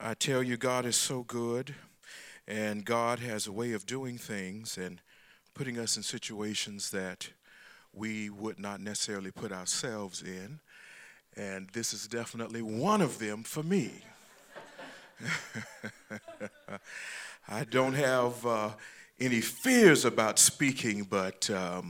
I tell you, God is so good, and God has a way of doing things and putting us in situations that we would not necessarily put ourselves in. And this is definitely one of them for me. I don't have any fears about speaking, but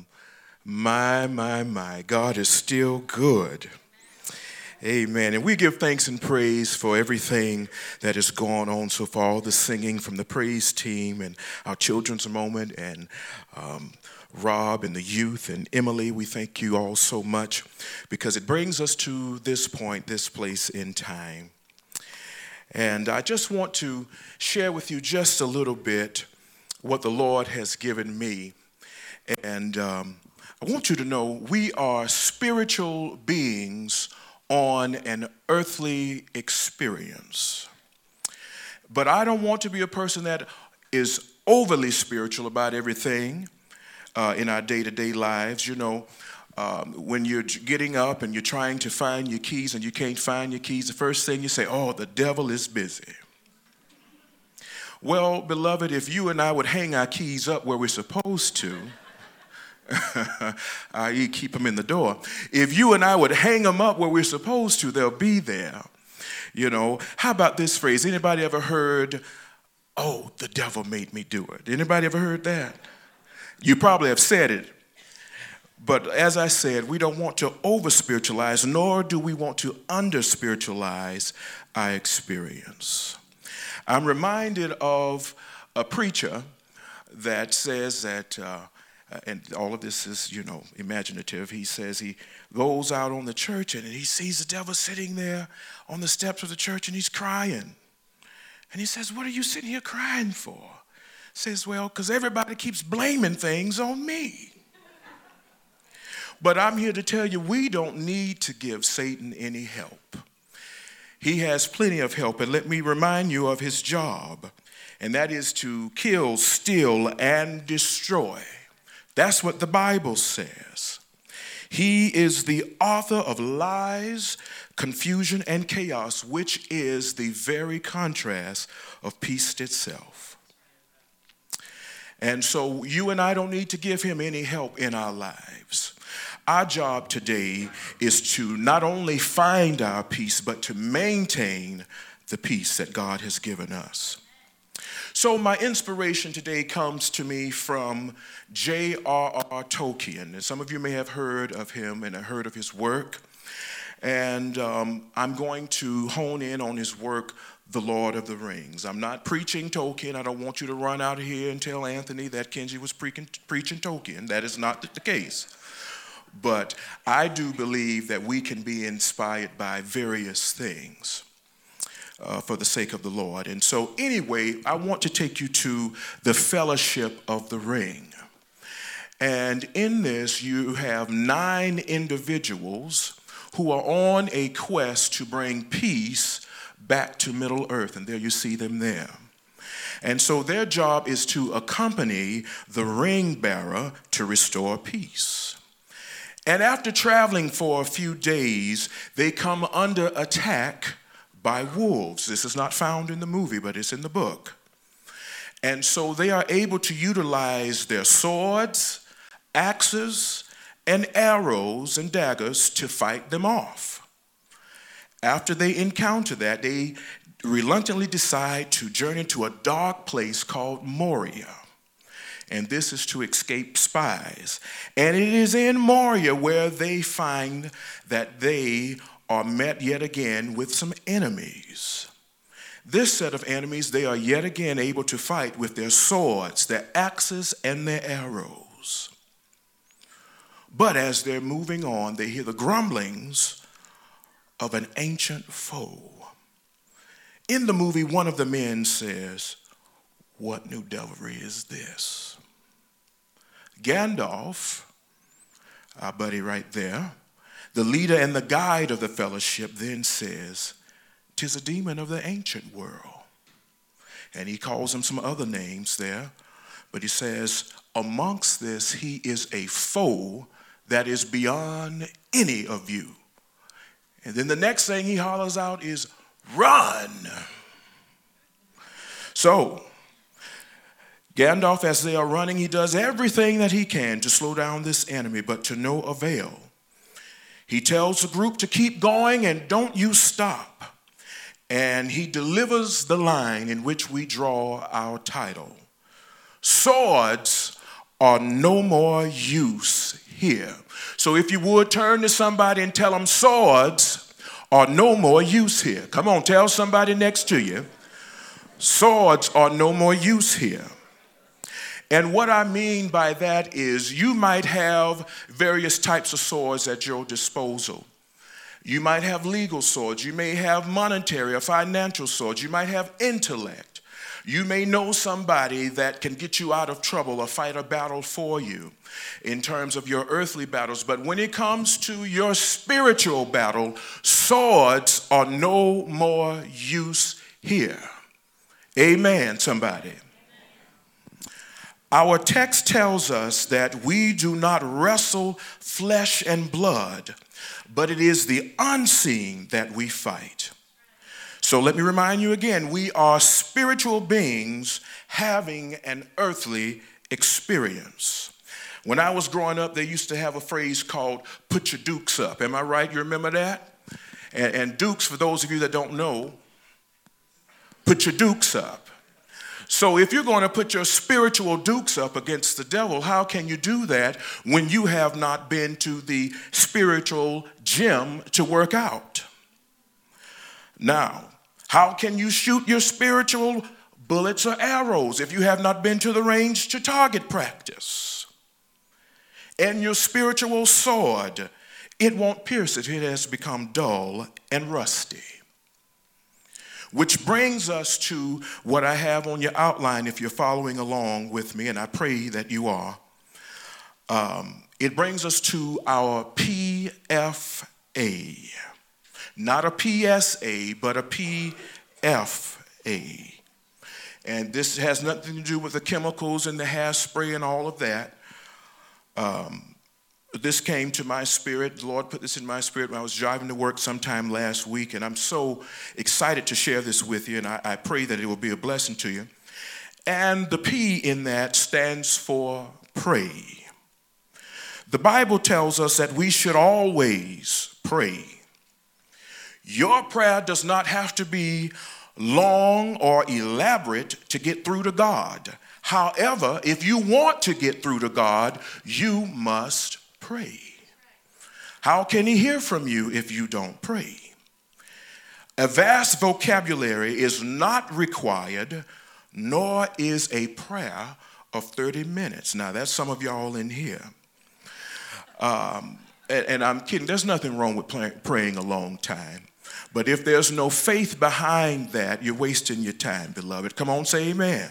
my, God is still good. Amen. And we give thanks and praise for everything that has gone on so far, all the singing from the praise team and our children's moment and Rob and the youth and Emily. We thank you all so much because it brings us to this point, this place in time. And I just want to share with you just a little bit what the Lord has given me. And I want you to know we are spiritual beings on an earthly experience. But I don't want to be a person that is overly spiritual about everything in our day-to-day lives. You know, when you're getting up and you're trying to find your keys and you can't find your keys, the first thing you say, oh, the devil is busy. Well, beloved, if you and I would hang our keys up where we're supposed to, i.e. keep them in the door. If you and I would hang them up where we're supposed to, they'll be there. You know, how about this phrase? Anybody ever heard, oh, the devil made me do it? Anybody ever heard that? You probably have said it. But as I said, we don't want to over-spiritualize, nor do we want to under-spiritualize our experience. I'm reminded of a preacher that says that and all of this is, you know, imaginative. He says he goes out on the church and he sees the devil sitting there on the steps of the church and he's crying. And he says, what are you sitting here crying for? He says, well, because everybody keeps blaming things on me. But I'm here to tell you, we don't need to give Satan any help. He has plenty of help. And let me remind you of his job. And that is to kill, steal, and destroy. That's what the Bible says. He is the author of lies, confusion, and chaos, which is the very contrast of peace itself. And so you and I don't need to give him any help in our lives. Our job today is to not only find our peace, but to maintain the peace that God has given us. So my inspiration today comes to me from J.R.R. Tolkien. And some of you may have heard of him and have heard of his work. And I'm going to hone in on his work, The Lord of the Rings. I'm not preaching Tolkien. I don't want you to run out of here and tell Anthony that Kenji was preaching Tolkien. That is not the case. But I do believe that we can be inspired by various things. For the sake of the Lord. And so anyway, I want to take you to the Fellowship of the Ring. And in this, you have 9 individuals who are on a quest to bring peace back to Middle Earth. And there you see them there. And so their job is to accompany the ring bearer to restore peace. And after traveling for a few days, they come under attack by wolves. This is not found in the movie, but it's in the book. And so they are able to utilize their swords, axes, and arrows and daggers to fight them off. After they encounter that, they reluctantly decide to journey to a dark place called Moria. And this is to escape spies. And it is in Moria where they find that they are met yet again with some enemies. This set of enemies, they are yet again able to fight with their swords, their axes, and their arrows. But as they're moving on, they hear the grumblings of an ancient foe. In the movie, one of the men says, what new devilry is this? Gandalf, our buddy right there, the leader and the guide of the fellowship, then says, "'Tis a demon of the ancient world." And he calls him some other names there. But he says, amongst this, he is a foe that is beyond any of you. And then the next thing he hollers out is, "Run!" So, Gandalf, as they are running, he does everything that he can to slow down this enemy, but to no avail. He tells the group to keep going and don't you stop. And he delivers the line in which we draw our title. Swords are no more use here. So if you would turn to somebody and tell them swords are no more use here. Come on, tell somebody next to you. Swords are no more use here. And what I mean by that is you might have various types of swords at your disposal. You might have legal swords. You may have monetary or financial swords. You might have intellect. You may know somebody that can get you out of trouble or fight a battle for you in terms of your earthly battles. But when it comes to your spiritual battle, swords are no more use here. Amen, somebody. Our text tells us that we do not wrestle flesh and blood, but it is the unseen that we fight. So let me remind you again, we are spiritual beings having an earthly experience. When I was growing up, they used to have a phrase called put your dukes up. Am I right? You remember that? And dukes, for those of you that don't know, put your dukes up. So if you're going to put your spiritual dukes up against the devil, how can you do that when you have not been to the spiritual gym to work out? Now, how can you shoot your spiritual bullets or arrows if you have not been to the range to target practice? And your spiritual sword, it won't pierce it. It has become dull and rusty. Which brings us to what I have on your outline if you're following along with me, and I pray that you are. It brings us to our PFA. Not a PSA, but a PFA. And this has nothing to do with the chemicals and the hairspray and all of that. This came to my spirit. The Lord put this in my spirit when I was driving to work sometime last week, and I'm so excited to share this with you, and I pray that it will be a blessing to you. And the P in that stands for pray. The Bible tells us that we should always pray. Your prayer does not have to be long or elaborate to get through to God. However, if you want to get through to God, you must pray. How can he hear from you if you don't pray? A vast vocabulary is not required, nor is a prayer of 30 minutes. Now, that's some of y'all in here. And I'm kidding. There's nothing wrong with praying a long time. But if there's no faith behind that, you're wasting your time, beloved. Come on, say amen.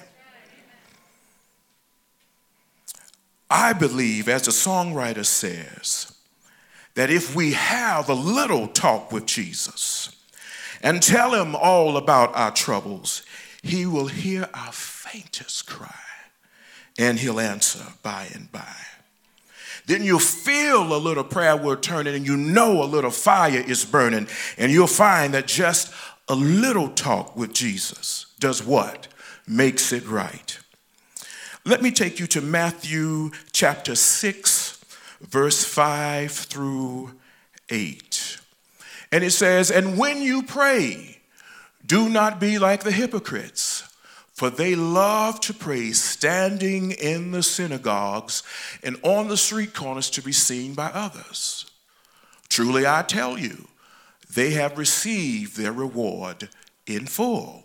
I believe, as the songwriter says, that if we have a little talk with Jesus and tell him all about our troubles, he will hear our faintest cry and he'll answer by and by. Then you'll feel a little prayer wheel turning and you know a little fire is burning, and you'll find that just a little talk with Jesus does what? Makes it right. Let me take you to Matthew chapter 6, verse 5 through 8. And it says, "And when you pray, do not be like the hypocrites, for they love to pray standing in the synagogues and on the street corners to be seen by others. Truly I tell you, they have received their reward in full."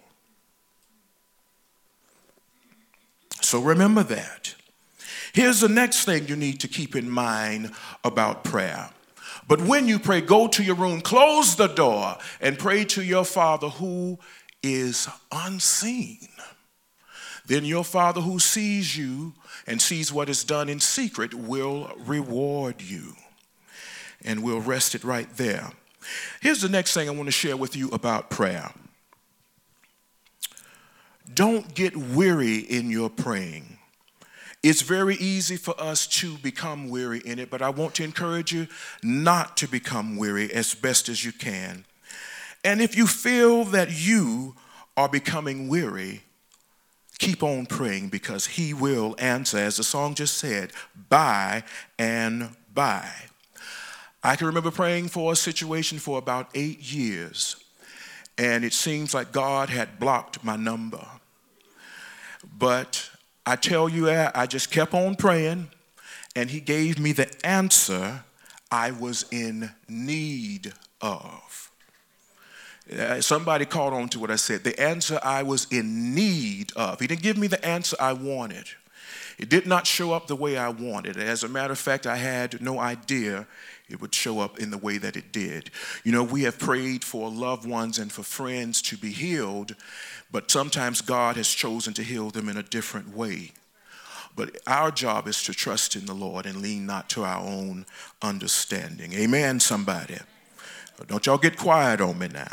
So remember that. Here's the next thing you need to keep in mind about prayer. But when you pray, go to your room, close the door, and pray to your Father who is unseen. Then your Father who sees you and sees what is done in secret will reward you. And we'll rest it right there. Here's the next thing I want to share with you about prayer. Don't get weary in your praying. It's very easy for us to become weary in it, but I want to encourage you not to become weary as best as you can. And if you feel that you are becoming weary, Keep on praying because he will answer, as the song just said, by and by. I can remember praying for a situation for about 8 years, and it seems like God had blocked my number. But I tell you, I just kept on praying, and he gave me the answer I was in need of. Somebody caught on to what I said. The answer I was in need of. He didn't give me the answer I wanted. It did not show up the way I wanted. As a matter of fact, I had no idea it would show up in the way that it did. You know, we have prayed for loved ones and for friends to be healed, but sometimes God has chosen to heal them in a different way. But our job is to trust in the Lord and lean not to our own understanding. Amen, somebody. Don't y'all get quiet on me now.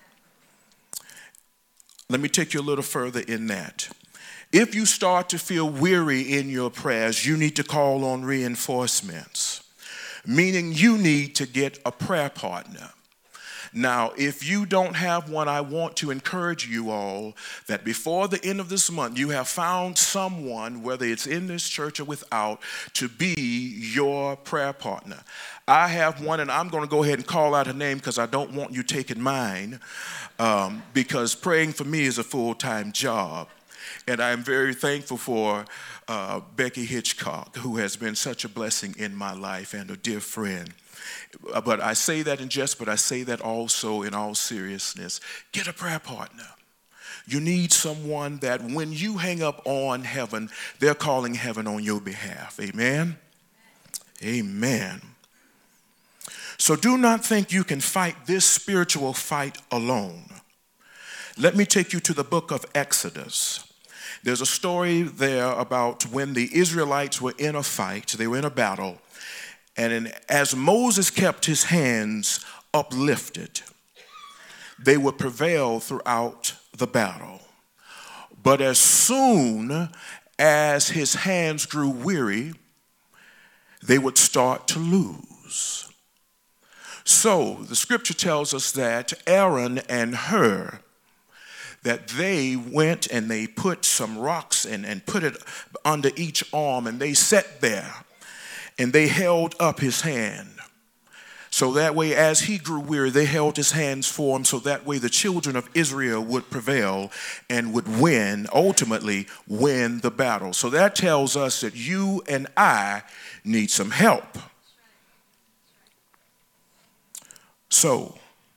Let me take you a little further in that. If you start to feel weary in your prayers, you need to call on reinforcements, meaning you need to get a prayer partner. Now, if you don't have one, I want to encourage you all that before the end of this month, you have found someone, whether it's in this church or without, to be your prayer partner. I have one, and I'm going to go ahead and call out her name because I don't want you taking mine, because praying for me is a full-time job. And I am very thankful for Becky Hitchcock, who has been such a blessing in my life and a dear friend. But I say that in jest, but I say that also in all seriousness. Get a prayer partner. You need someone that when you hang up on heaven, they're calling heaven on your behalf. Amen? Amen. So do not think you can fight this spiritual fight alone. Let me take you to the book of Exodus. There's a story there about when the Israelites were in a fight, they were in a battle, and as Moses kept his hands uplifted, they would prevail throughout the battle. But as soon as his hands grew weary, they would start to lose. So the scripture tells us that Aaron and Hur, that they went and they put some rocks and put it under each arm, and they sat there and they held up his hand. So that way, as he grew weary, they held his hands for him, so that way the children of Israel would prevail and would win, ultimately win the battle. So that tells us that you and I need some help. So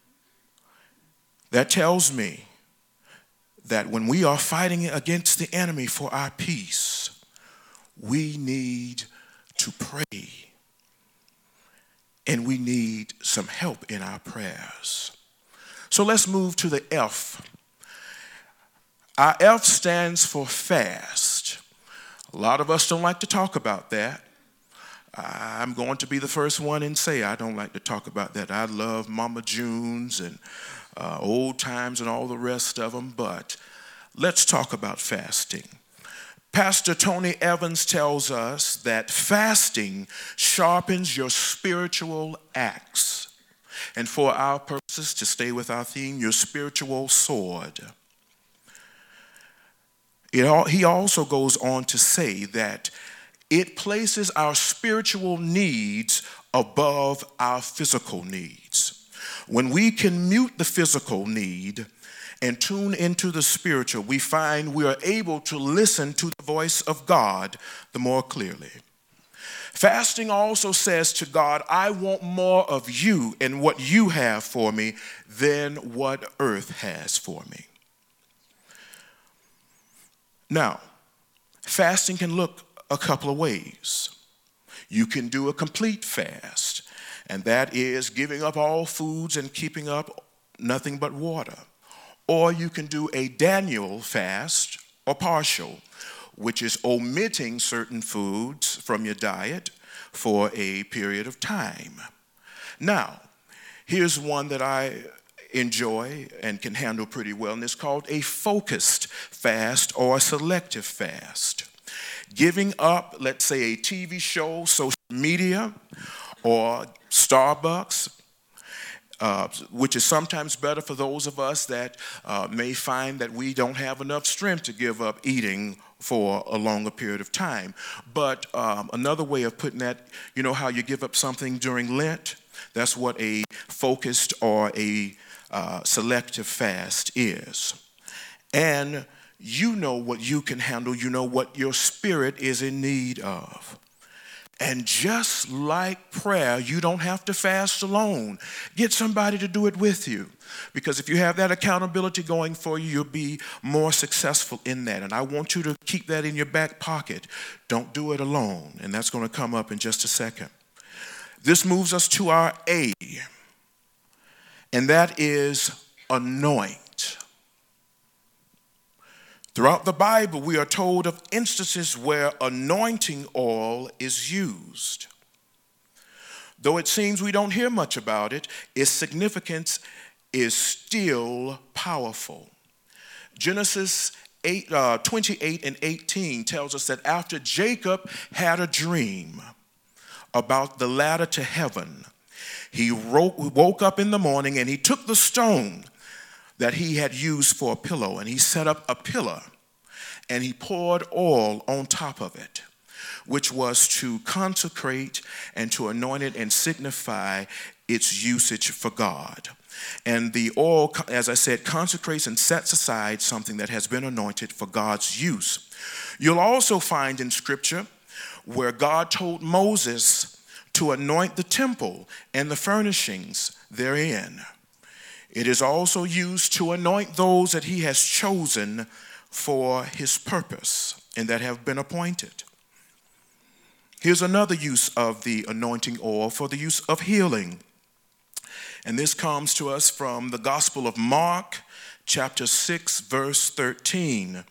that tells me that when we are fighting against the enemy for our peace, we need to pray. And we need some help in our prayers. So let's move to the F. Our F stands for fast. A lot of us don't like to talk about that. I'm going to be the first one and say I don't like to talk about that. I love Mama June's and Old Times and all the rest of them, but let's talk about fasting. Pastor Tony Evans tells us that fasting sharpens your spiritual axe. And for our purposes, to stay with our theme, your spiritual sword. He also goes on to say that it places our spiritual needs above our physical needs. When we can mute the physical need and tune into the spiritual, we find we are able to listen to the voice of God the more clearly. Fasting also says to God, I want more of you and what you have for me than what earth has for me. Now, fasting can look a couple of ways. You can do a complete fast, and that is giving up all foods and keeping up nothing but water. Or you can do a Daniel fast or partial, which is omitting certain foods from your diet for a period of time. Now, here's one that I enjoy and can handle pretty well, and it's called a focused fast or a selective fast. Giving up, let's say, a TV show, social media, or Starbucks, which is sometimes better for those of us that may find that we don't have enough strength to give up eating for a longer period of time. But another way of putting that, you know how you give up something during Lent? That's what a focused or a selective fast is. And you know what you can handle. You know what your spirit is in need of. And just like prayer, you don't have to fast alone. Get somebody to do it with you. Because if you have that accountability going for you, you'll be more successful in that. And I want you to keep that in your back pocket. Don't do it alone. And that's going to come up in just a second. This moves us to our A. And that is anoint. Throughout the Bible, we are told of instances where anointing oil is used. Though it seems we don't hear much about it, its significance is still powerful. Genesis 28 and 18 tells us that after Jacob had a dream about the ladder to heaven, he woke up in the morning and he took the stone that he had used for a pillow, and he set up a pillar, and he poured oil on top of it, which was to consecrate and to anoint it and signify its usage for God. And the oil, as I said, consecrates and sets aside something that has been anointed for God's use. You'll also find in Scripture where God told Moses to anoint the temple and the furnishings therein. It is also used to anoint those that he has chosen for his purpose and that have been appointed. Here's another use of the anointing oil for the use of healing. And this comes to us from the Gospel of Mark, chapter 6, verse 13.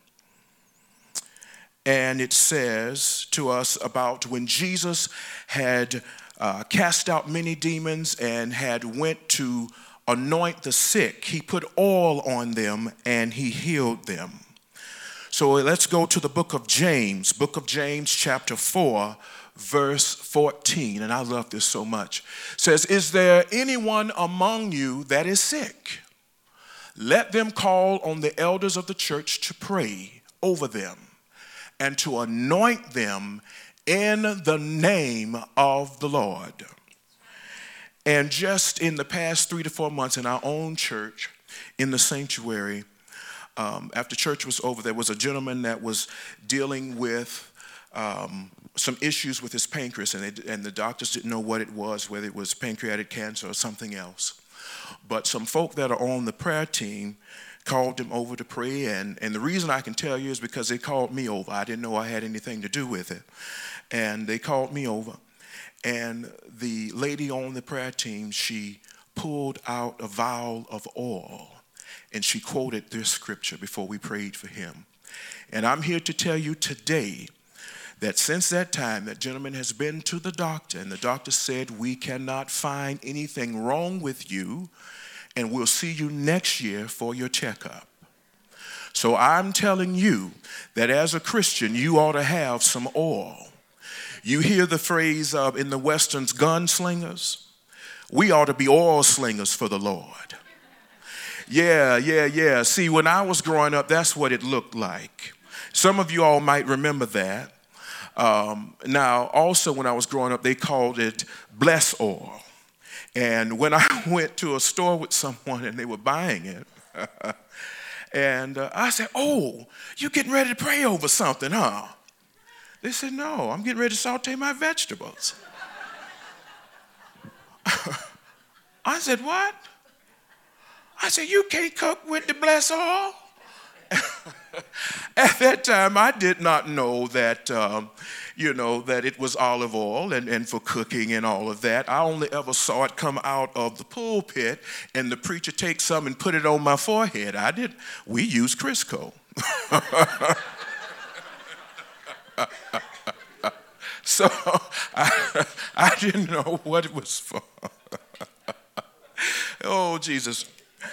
And it says to us about when Jesus had cast out many demons and had went to anoint the sick, he put oil on them and he healed them. So let's go to the book of James chapter 4, verse 14. And I love this so much. It says, "Is there anyone among you that is sick? Let them call on the elders of the church to pray over them and to anoint them in the name of the Lord." And just in the past 3 to 4 months in our own church, in the sanctuary, after church was over, there was a gentleman that was dealing with some issues with his pancreas, and the doctors didn't know what it was, whether it was pancreatic cancer or something else. But some folk that are on the prayer team called him over to pray, and the reason I can tell you is because they called me over. I didn't know I had anything to do with it. And they called me over. And the lady on the prayer team, she pulled out a vial of oil and she quoted this scripture before we prayed for him. And I'm here to tell you today that since that time, that gentleman has been to the doctor, and the doctor said, "We cannot find anything wrong with you, and we'll see you next year for your checkup." So I'm telling you that as a Christian, you ought to have some oil. You hear the phrase in the Westerns, gunslingers. We ought to be oil slingers for the Lord. Yeah. See, when I was growing up, that's what it looked like. Some of you all might remember that. Now, also when I was growing up, they called it bless oil. And when I went to a store with someone and they were buying it, and I said, "Oh, you getting ready to pray over something, huh?" They said, "No, I'm getting ready to saute my vegetables." I said, "What?" I said, "You can't cook with the blessed oil?" At that time, I did not know that, that it was olive oil and for cooking and all of that. I only ever saw it come out of the pulpit and the preacher take some and put it on my forehead. We used Crisco. So I didn't know what it was for. Oh, Jesus.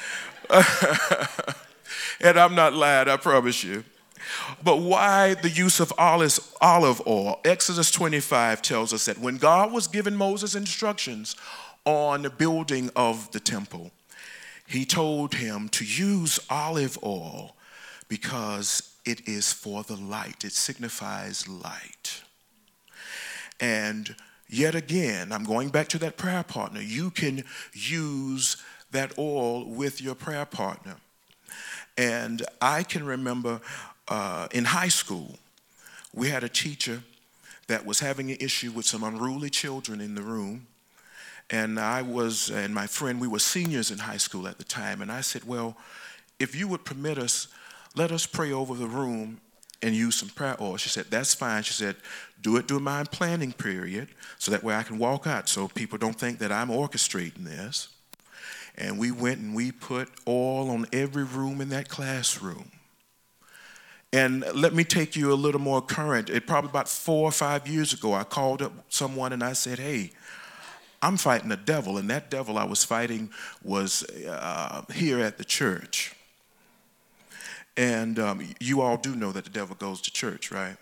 And I'm not lying, I promise you. But why the use of olive oil? Exodus 25 tells us that when God was giving Moses instructions on the building of the temple, he told him to use olive oil because it is for the light. It signifies light. And yet again, I'm going back to that prayer partner. You can use that oil with your prayer partner. And I can remember in high school, we had a teacher that was having an issue with some unruly children in the room. And and my friend, we were seniors in high school at the time. And I said, well, if you would permit us, let us pray over the room and use some prayer oil. She said, that's fine. She said, do it during my planning period so that way I can walk out so people don't think that I'm orchestrating this. And we went and we put oil on every room in that classroom. And let me take you a little more current. Probably about 4 or 5 years ago, I called up someone and I said, hey, I'm fighting a devil. And that devil I was fighting was here at the church. And you all do know that the devil goes to church, right?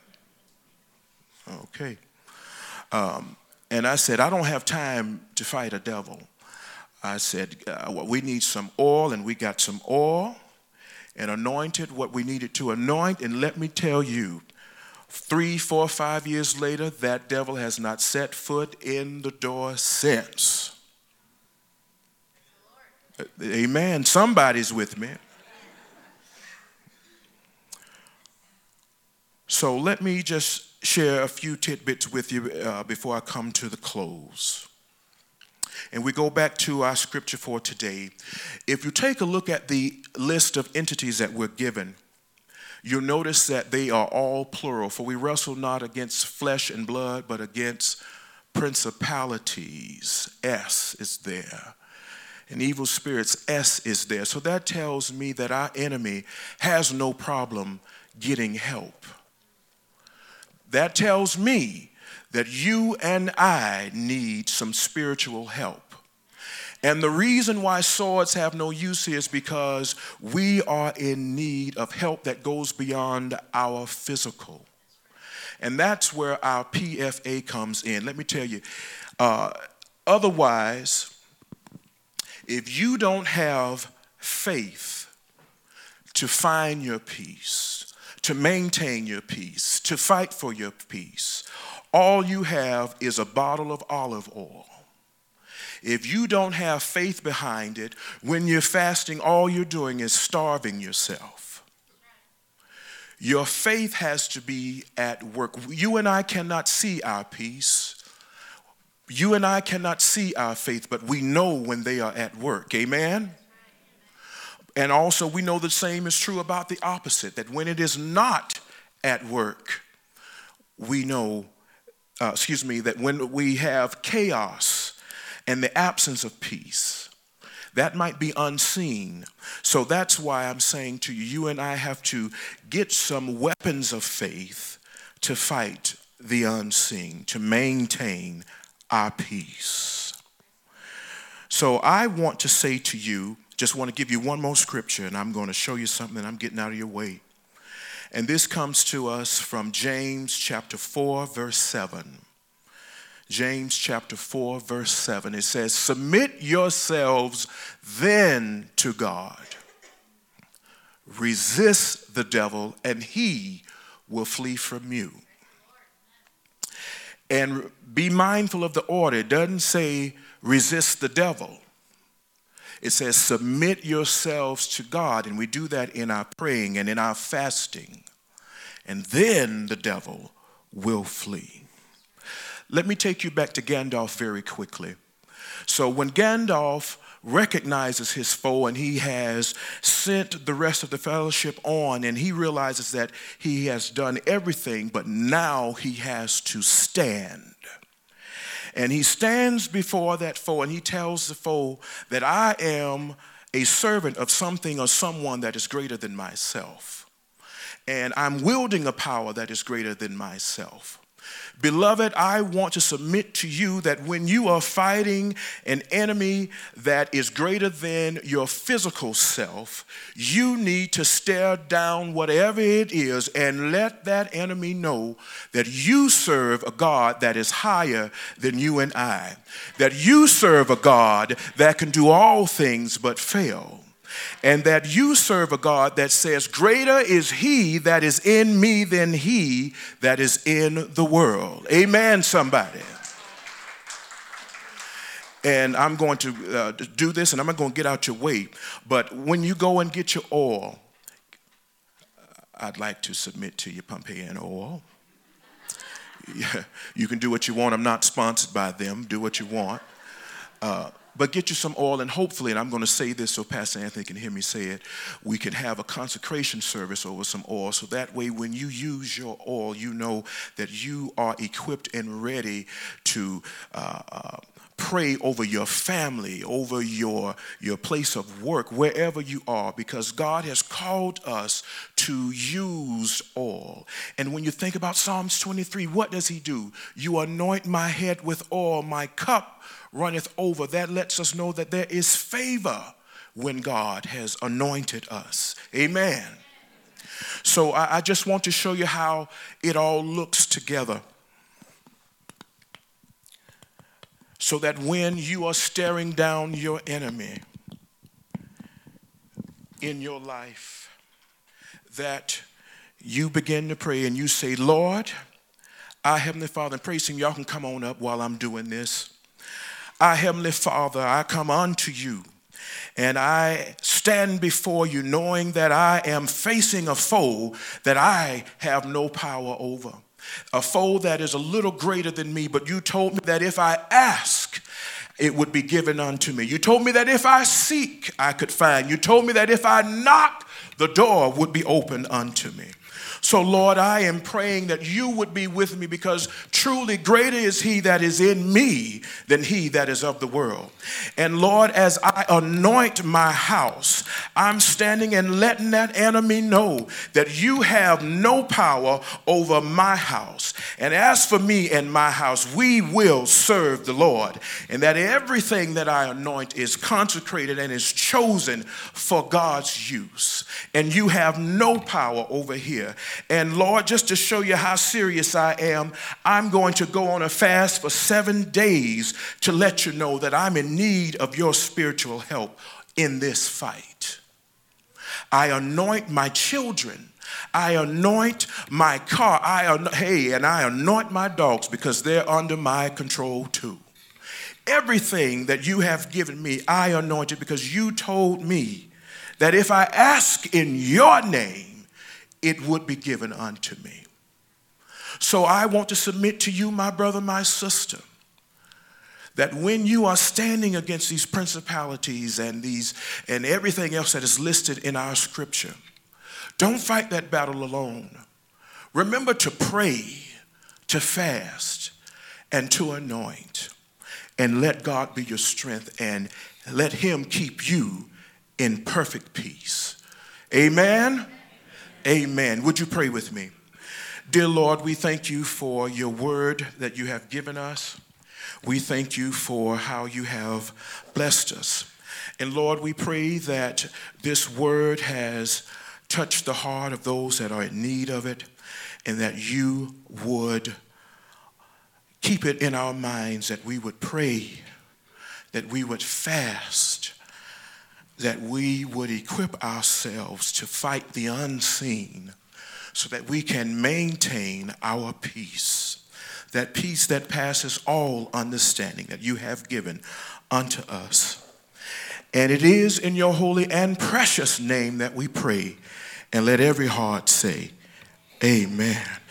Okay. And I said, I don't have time to fight a devil. I said, we need some oil, and we got some oil and anointed what we needed to anoint. And let me tell you, 3, 4, 5 years later, that devil has not set foot in the door since. Amen. Somebody's with me. So let me just share a few tidbits with you before I come to the close. And we go back to our scripture for today. If you take a look at the list of entities that we're given, you'll notice that they are all plural. For we wrestle not against flesh and blood, but against principalities. S is there. And evil spirits, S is there. So that tells me that our enemy has no problem getting help. That tells me that you and I need some spiritual help. And the reason why swords have no use here is because we are in need of help that goes beyond our physical. And that's where our PFA comes in. Let me tell you, otherwise, if you don't have faith to find your peace, to maintain your peace, to fight for your peace, all you have is a bottle of olive oil. If you don't have faith behind it, when you're fasting, all you're doing is starving yourself. Your faith has to be at work. You and I cannot see our peace. You and I cannot see our faith, but we know when they are at work. Amen? And also we know the same is true about the opposite, that when it is not at work, we know, that when we have chaos and the absence of peace, that might be unseen. So that's why I'm saying to you, you and I have to get some weapons of faith to fight the unseen, to maintain our peace. So I want to say to you, just want to give you one more scripture, and I'm going to show you something. I'm getting out of your way. And this comes to us from James chapter 4, verse 7. James chapter 4, verse 7. It says, submit yourselves then to God. Resist the devil, and he will flee from you. And be mindful of the order. It doesn't say resist the devil. It says submit yourselves to God, and we do that in our praying and in our fasting. And then the devil will flee. Let me take you back to Gandalf very quickly. So when Gandalf recognizes his foe and he has sent the rest of the fellowship on, and he realizes that he has done everything, but now he has to stand. And he stands before that foe and he tells the foe that I am a servant of something or someone that is greater than myself. And I'm wielding a power that is greater than myself. Beloved, I want to submit to you that when you are fighting an enemy that is greater than your physical self, you need to stare down whatever it is and let that enemy know that you serve a God that is higher than you and I, that you serve a God that can do all things but fail. And that you serve a God that says, greater is he that is in me than he that is in the world. Amen, somebody. And I'm going to do this, and I'm not going to get out your way. But when you go and get your oil, I'd like to submit to you Pompeian oil. You can do what you want. I'm not sponsored by them. Do what you want. But get you some oil, and hopefully, and I'm going to say this so Pastor Anthony can hear me say it, we can have a consecration service over some oil, so that way when you use your oil, you know that you are equipped and ready to pray over your family, over your place of work, wherever you are, because God has called us to use oil. And when you think about Psalms 23, what does he do? You anoint my head with oil, my cup runneth over. That lets us know that there is favor when God has anointed us. Amen. So I just want to show you how it all looks together, so that when you are staring down your enemy in your life, that you begin to pray and you say, Lord, our Heavenly Father, and praise him. Y'all can come on up while I'm doing this. Our Heavenly Father, I come unto you, and I stand before you knowing that I am facing a foe that I have no power over. A foe that is a little greater than me, but you told me that if I ask, it would be given unto me. You told me that if I seek, I could find. You told me that if I knock, the door would be open unto me. So, Lord, I am praying that you would be with me, because truly greater is he that is in me than he that is of the world. And, Lord, as I anoint my house, I'm standing and letting that enemy know that you have no power over my house. And as for me and my house, we will serve the Lord. And that everything that I anoint is consecrated and is chosen for God's use. And you have no power over here. And Lord, just to show you how serious I am, I'm going to go on a fast for 7 days to let you know that I'm in need of your spiritual help in this fight. I anoint my children. I anoint my car. And I anoint my dogs, because they're under my control too. Everything that you have given me, I anoint it, because you told me that if I ask in your name, it would be given unto me. So I want to submit to you, my brother, my sister, that when you are standing against these principalities and everything else that is listed in our scripture, don't fight that battle alone. Remember to pray, to fast, and to anoint, and let God be your strength, and let him keep you in perfect peace. Amen. Amen. Would you pray with me? Dear Lord, we thank you for your word that you have given us. We thank you for how you have blessed us. And Lord, we pray that this word has touched the heart of those that are in need of it, and that you would keep it in our minds, that we would pray, that we would fast, that we would equip ourselves to fight the unseen, so that we can maintain our peace, that peace that passes all understanding that you have given unto us. And it is in your holy and precious name that we pray, and let every heart say, amen.